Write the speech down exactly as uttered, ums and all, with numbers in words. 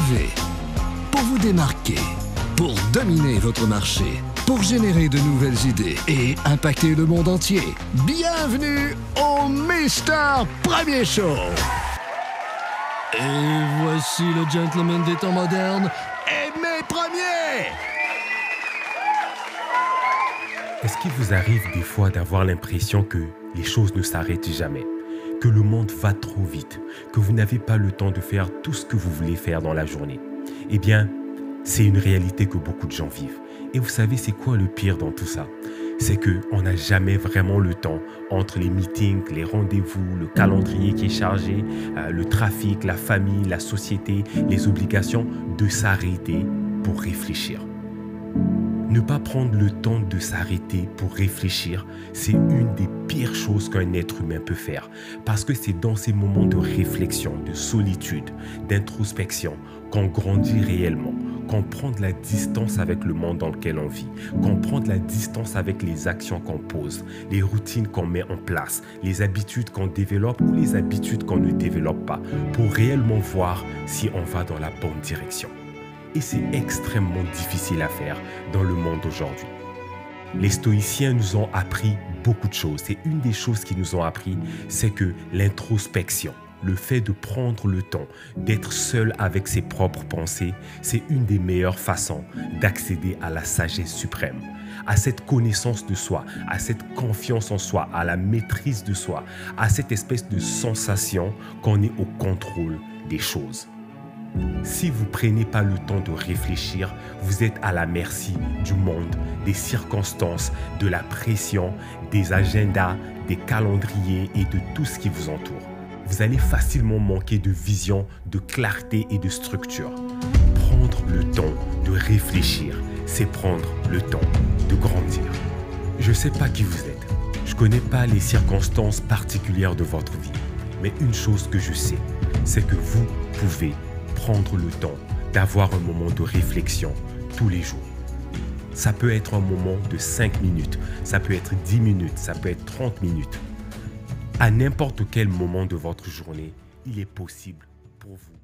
innover, pour vous démarquer, pour dominer votre marché, pour générer de nouvelles idées et impacter le monde entier. Bienvenue au Mister Premier Show. Et voici le gentleman des temps modernes, Aimé Premier. Est-ce qu'il vous arrive des fois d'avoir l'impression que les choses ne s'arrêtent jamais, que le monde va trop vite, que vous n'avez pas le temps de faire tout ce que vous voulez faire dans la journée? Eh bien, c'est une réalité que beaucoup de gens vivent. Et vous savez, c'est quoi le pire dans tout ça? C'est qu'on n'a jamais vraiment le temps entre les meetings, les rendez-vous, le calendrier qui est chargé, euh, le trafic, la famille, la société, les obligations, de s'arrêter pour réfléchir. Ne pas prendre le temps de s'arrêter pour réfléchir, c'est une des pires choses qu'un être humain peut faire. Parce que c'est dans ces moments de réflexion, de solitude, d'introspection qu'on grandit réellement, qu'on prend de la distance avec le monde dans lequel on vit, qu'on prend de la distance avec les actions qu'on pose, les routines qu'on met en place, les habitudes qu'on développe ou les habitudes qu'on ne développe pas, pour réellement voir si on va dans la bonne direction. Et c'est extrêmement difficile à faire dans le monde d'aujourd'hui. Les stoïciens nous ont appris beaucoup de choses. Et une des choses qu'ils nous ont appris, c'est que l'introspection, le fait de prendre le temps d'être seul avec ses propres pensées, c'est une des meilleures façons d'accéder à la sagesse suprême, à cette connaissance de soi, à cette confiance en soi, à la maîtrise de soi, à cette espèce de sensation qu'on est au contrôle des choses. Si vous ne prenez pas le temps de réfléchir, vous êtes à la merci du monde, des circonstances, de la pression, des agendas, des calendriers et de tout ce qui vous entoure. Vous allez facilement manquer de vision, de clarté et de structure. Prendre le temps de réfléchir, c'est prendre le temps de grandir. Je ne sais pas qui vous êtes, je ne connais pas les circonstances particulières de votre vie, mais une chose que je sais, c'est que vous pouvez prendre le temps d'avoir un moment de réflexion tous les jours. Ça peut être un moment de cinq minutes, ça peut être dix minutes, ça peut être trente minutes. À n'importe quel moment de votre journée, il est possible pour vous